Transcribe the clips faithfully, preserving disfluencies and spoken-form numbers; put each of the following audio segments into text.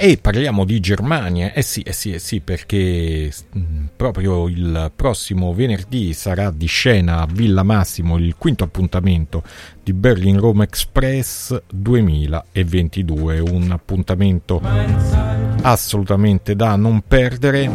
E parliamo di Germania, eh sì, eh sì, eh sì, perché proprio il prossimo venerdì sarà di scena a Villa Massimo il quinto appuntamento di Berlin Rome Express duemilaventidue, un appuntamento assolutamente da non perdere,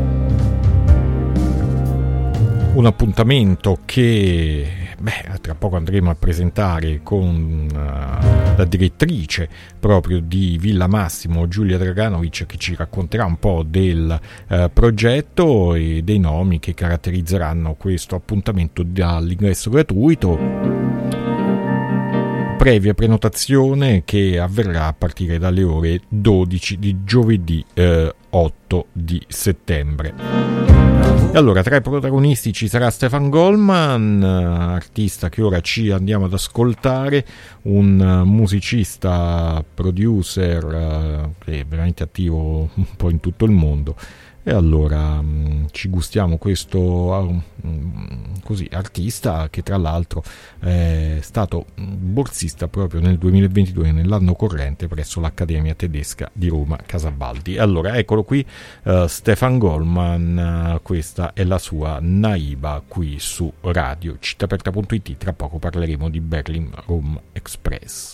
un appuntamento che beh, tra poco andremo a presentare con uh, la direttrice proprio di Villa Massimo, Giulia Draganovic, che ci racconterà un po' del uh, progetto e dei nomi che caratterizzeranno questo appuntamento dall'ingresso gratuito, previa prenotazione che avverrà a partire dalle ore dodici di giovedì uh, otto di settembre. E allora, tra i protagonisti ci sarà Stefan Goldman, artista che ora ci andiamo ad ascoltare, un musicista, producer che è veramente attivo un po' in tutto il mondo. E allora mh, ci gustiamo questo mh, così artista che tra l'altro è stato borsista proprio nel duemilaventidue, nell'anno corrente, presso l'Accademia Tedesca di Roma Casabaldi. E allora eccolo qui, uh, Stefan Goldman, uh, questa è la sua Naiba qui su Radio città aperta punto it. Tra poco parleremo di Berlin Rome Express.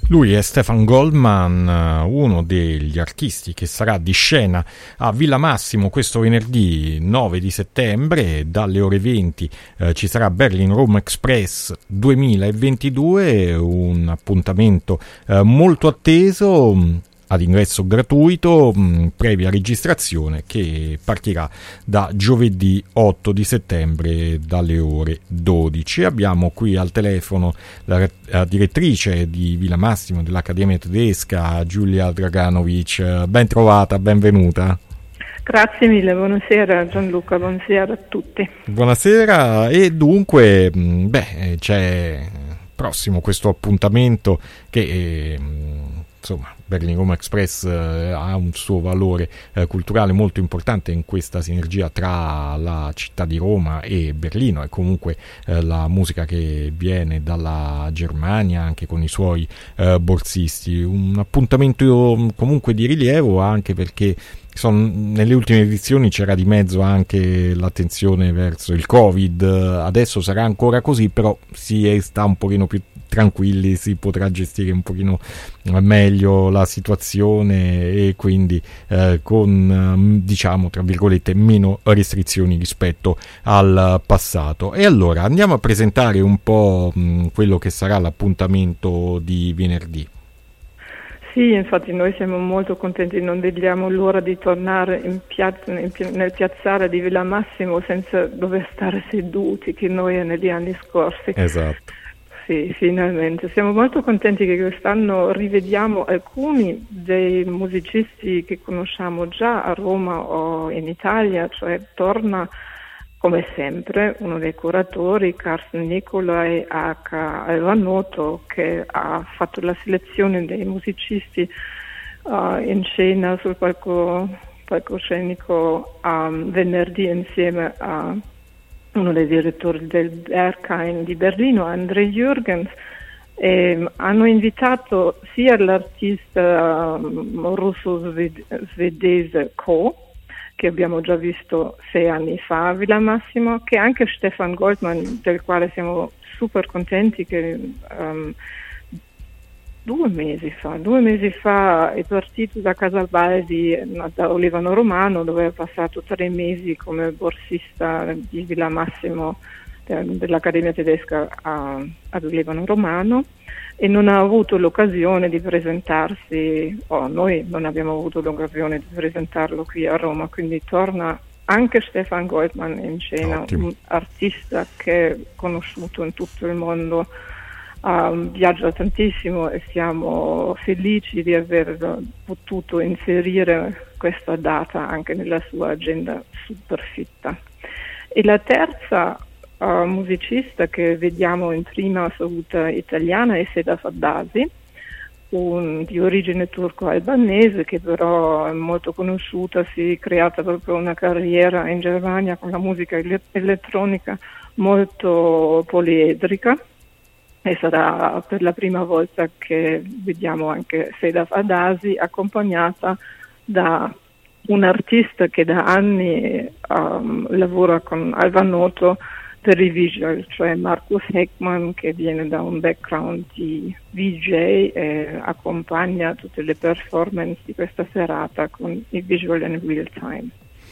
Lui è Stefan Goldman, uno degli artisti che sarà di scena a Villa Massimo questo venerdì nove di settembre. Dalle ore venti eh, ci sarà Berlin Rome Express duemilaventidue, un appuntamento eh, molto atteso, ad ingresso gratuito, mh, previa registrazione, che partirà da giovedì otto di settembre dalle ore dodici. Abbiamo qui al telefono la, la direttrice di Villa Massimo dell'Accademia Tedesca, Giulia Draganovic. Ben trovata, benvenuta. Grazie mille, buonasera Gianluca, buonasera a tutti. Buonasera. E dunque, beh, c'è prossimo questo appuntamento che eh, insomma, Berlin Rome Express eh, ha un suo valore eh, culturale molto importante in questa sinergia tra la città di Roma e Berlino, e comunque eh, la musica che viene dalla Germania, anche con i suoi eh, borsisti. Un appuntamento comunque di rilievo, anche perché Son, nelle ultime edizioni c'era di mezzo anche l'attenzione verso il Covid. Adesso sarà ancora così, però si sta un pochino più tranquilli, si potrà gestire un pochino meglio la situazione, e quindi eh, con, diciamo, tra virgolette, meno restrizioni rispetto al passato. E allora andiamo a presentare un po' mh, quello che sarà l'appuntamento di venerdì. Sì, infatti noi siamo molto contenti, non vediamo l'ora di tornare in piazza, in pi- nel piazzale di Villa Massimo senza dover stare seduti, che noi negli anni scorsi. Esatto. Sì, finalmente. Siamo molto contenti che quest'anno rivediamo alcuni dei musicisti che conosciamo già a Roma o in Italia, cioè torna come sempre uno dei curatori, Carsten Nicolai H. Alvanotto, che ha fatto la selezione dei musicisti uh, in scena sul palco, palcoscenico um, venerdì insieme a uno dei direttori del Berghain di Berlino, André Jürgens. E hanno invitato sia l'artista um, russo-svedese Ko, che abbiamo già visto sei anni fa a Villa Massimo, che anche Stefan Goldman, del quale siamo super contenti, che um, due mesi fa, due mesi fa è partito da Casalbaldi, da Olivano Romano, dove ha passato tre mesi come borsista di Villa Massimo dell'Accademia Tedesca a, ad Olivano Romano, e non ha avuto l'occasione di presentarsi, o oh, noi non abbiamo avuto l'occasione di presentarlo qui a Roma, quindi torna anche Stefan Goldman in scena. Ottimo. Un artista che è conosciuto in tutto il mondo, um, viaggia tantissimo, e siamo felici di aver potuto inserire questa data anche nella sua agenda super fitta. E la terza Uh, musicista che vediamo in prima assoluta italiana è Seda Faddasi, un, di origine turco-albanese, che però è molto conosciuta, si è creata proprio una carriera in Germania con la musica ele- elettronica molto poliedrica, e sarà per la prima volta che vediamo anche Seda Faddasi accompagnata da un artista che da anni um, lavora con Alvanotto per i visual, cioè Markus Heckmann, che viene da un background di V J e accompagna tutte le performance di questa serata con i visual in real time.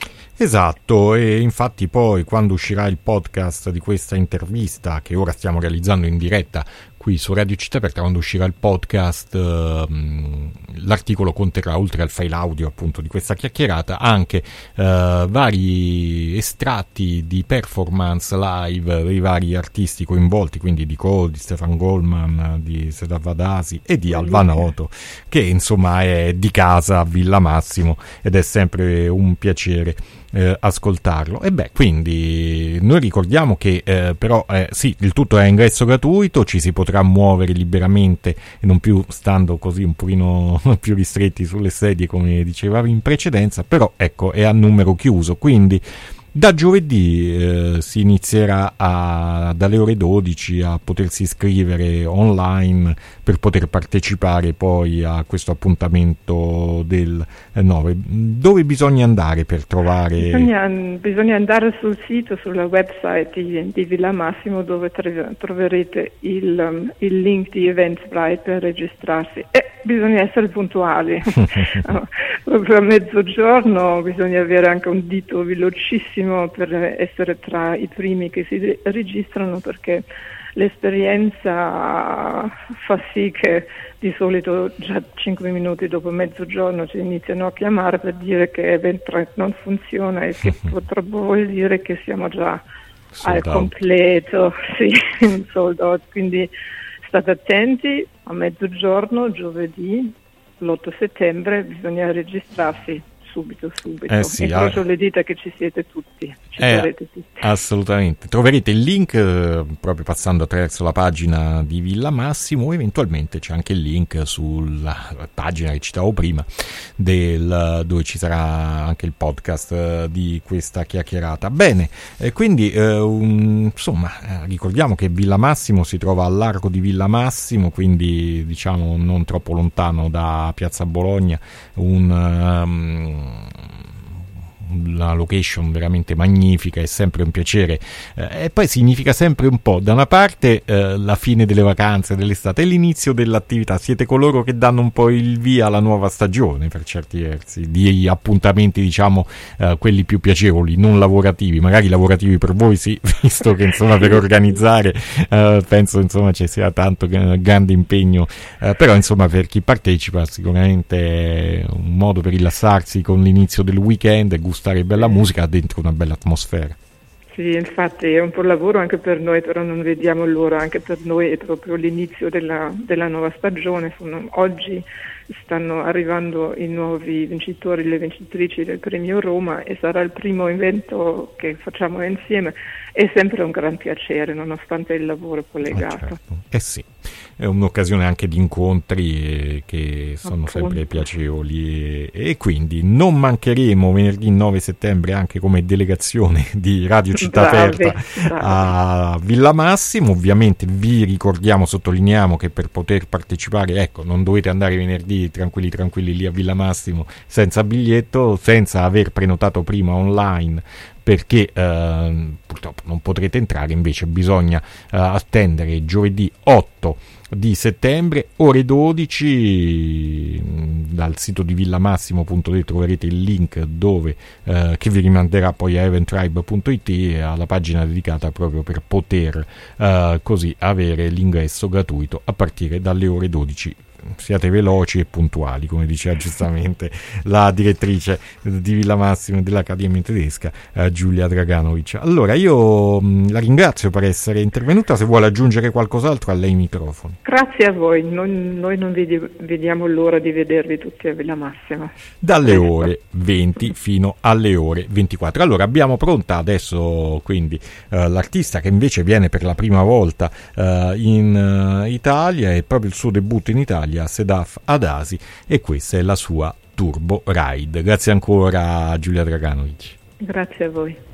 Esatto, e infatti poi quando uscirà il podcast di questa intervista, che ora stiamo realizzando in diretta qui su Radio Città Aperta, quando uscirà il podcast, ehm, l'articolo conterrà, oltre al file audio appunto di questa chiacchierata, anche eh, vari estratti di performance live dei vari artisti coinvolti, quindi di Ko, di Stefan Goldman, di Seda Faddasi e di Alvanotto, che insomma è di casa a Villa Massimo, ed è sempre un piacere Eh, ascoltarlo. E beh, quindi noi ricordiamo che eh, però eh, sì, il tutto è a ingresso gratuito, ci si potrà muovere liberamente e non più stando così un pochino più ristretti sulle sedie come diceva in precedenza, però ecco, è a numero chiuso, quindi Da giovedì eh, si inizierà a, dalle ore dodici a potersi iscrivere online per poter partecipare poi a questo appuntamento del nove. Dove bisogna andare per trovare? Bisogna, bisogna andare sul sito, sulla website di, di Villa Massimo, dove troverete il, um, il link di Eventbrite per registrarsi. E bisogna essere puntuali. Proprio a mezzogiorno bisogna avere anche un dito velocissimo per essere tra i primi che si registrano, perché l'esperienza fa sì che di solito già cinque minuti dopo mezzogiorno ci iniziano a chiamare per dire che Eventbrite non funziona, e che purtroppo vuol dire che siamo già sold al out. Completo, sì, sold out. Quindi state attenti, a mezzogiorno giovedì l'otto settembre bisogna registrarsi subito subito eh sì, incrocio le dita che ci siete tutti, ci eh, sarete tutti. Assolutamente, troverete il link eh, proprio passando attraverso la pagina di Villa Massimo. Eventualmente c'è anche il link sulla pagina che citavo prima del, dove ci sarà anche il podcast eh, di questa chiacchierata. Bene, eh, quindi eh, un, insomma eh, ricordiamo che Villa Massimo si trova al largo di Villa Massimo, quindi diciamo non troppo lontano da Piazza Bologna, un um, una location veramente magnifica, è sempre un piacere eh, e poi significa sempre un po' da una parte eh, la fine delle vacanze dell'estate e l'inizio dell'attività. Siete coloro che danno un po' il via alla nuova stagione, per certi versi, di appuntamenti diciamo eh, quelli più piacevoli, non lavorativi, magari lavorativi per voi sì, visto che insomma per organizzare eh, penso insomma ci sia tanto grande impegno, eh, però insomma per chi partecipa sicuramente è un modo per rilassarsi con l'inizio del weekend e gustare bella musica dentro una bella atmosfera. Sì, infatti è un po' lavoro anche per noi, però non vediamo l'ora. Anche per noi è proprio l'inizio della, della nuova stagione. Oggi stanno arrivando i nuovi vincitori, le vincitrici del Premio Roma, e sarà il primo evento che facciamo insieme. È sempre un gran piacere, nonostante il lavoro collegato. Eh, certo. eh sì, è un'occasione anche di incontri che sono Appunto. sempre piacevoli, e, e quindi non mancheremo venerdì nove settembre anche come delegazione di Radio Città bravi, Aperta bravi. a Villa Massimo. Ovviamente vi ricordiamo, sottolineiamo che per poter partecipare, ecco, non dovete andare venerdì tranquilli tranquilli lì a Villa Massimo senza biglietto, senza aver prenotato prima online, perché eh, purtroppo non potrete entrare. Invece bisogna eh, attendere giovedì otto di settembre, ore dodici. Dal sito di villamassimo punto it troverete il link dove eh, che vi rimanderà poi a eventtribe punto it e alla pagina dedicata proprio per poter eh, così avere l'ingresso gratuito a partire dalle ore dodici. Siate veloci e puntuali, come diceva giustamente la direttrice di Villa Massimo dell'Accademia Tedesca, eh, Giulia Draganovic. Allora io mh, la ringrazio per essere intervenuta. Se vuole aggiungere qualcos'altro, a lei i microfoni. Grazie a voi, noi, noi non vedi, vediamo l'ora di vedervi tutti a Villa Massimo dalle ore venti fino alle ore ventiquattro. Allora abbiamo pronta adesso quindi eh, l'artista che invece viene per la prima volta eh, in uh, Italia, è proprio il suo debutto in Italia, Sedaf Adasi, e questa è la sua Turbo Ride. Grazie ancora a Giulia Draganovic. Grazie a voi.